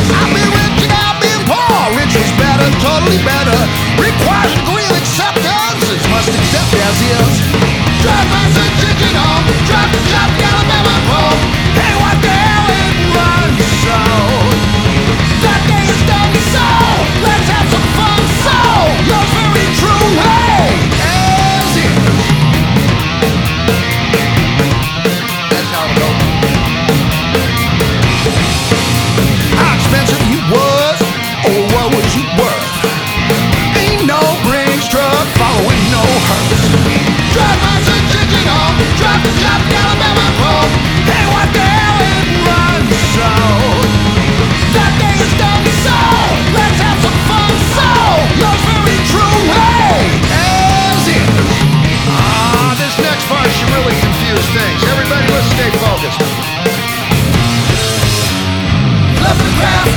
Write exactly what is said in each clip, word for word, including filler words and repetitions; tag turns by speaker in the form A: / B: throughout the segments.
A: I've been rich and I've been poor. Rich was better, totally better. Requires a degree of acceptance. It's must accept as is. Drive my son chicken home. Drive the job, Alabama home. Hey, what the hell it runs so? That day is done so. Let's have some fun so. Yours very true. Hey, as is. That's how it goes. How expensive you was, or what was you worth? Ain't no Brinks truck following no hearse. Drive my son chicken home. Drive the job, Alabama home. Hey, what the hell it runs so? That day is done so. Let's have some fun so. Yours very true. Hey, as is. Ah, this next part should really confuse things. Everybody, let's stay focused. Love the craft.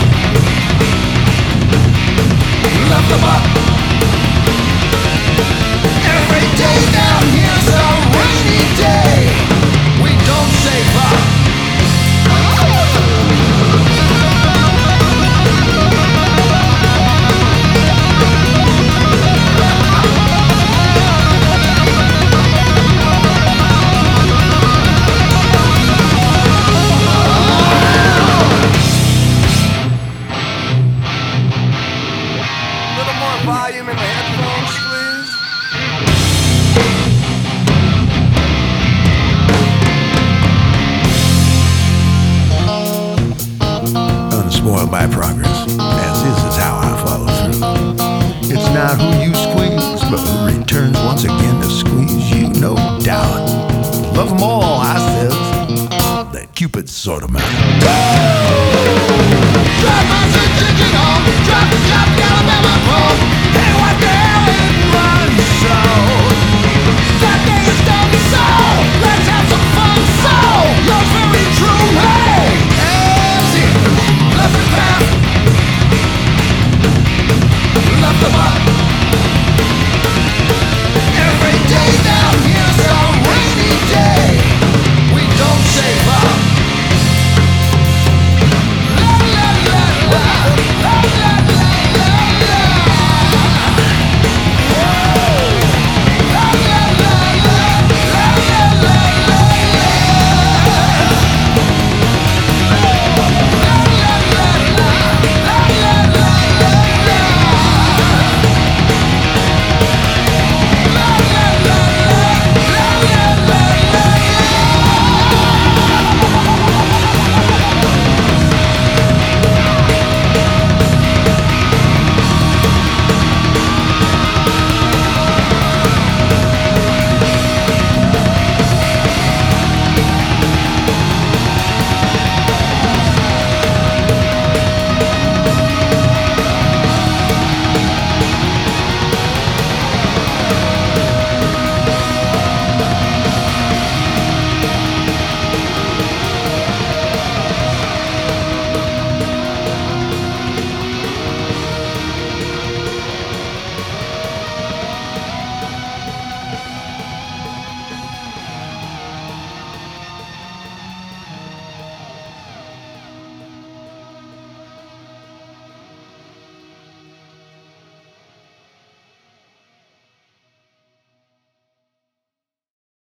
A: Love the buck. Every day down here's a rainy day. We don't say fuck. Little more volume in the headphones, please. Unspoiled by progress, as is is how I follow through. It's not who you squeeze, but who returns once again to squeeze you, no doubt. Love them all, I says. That Cupid sort of man.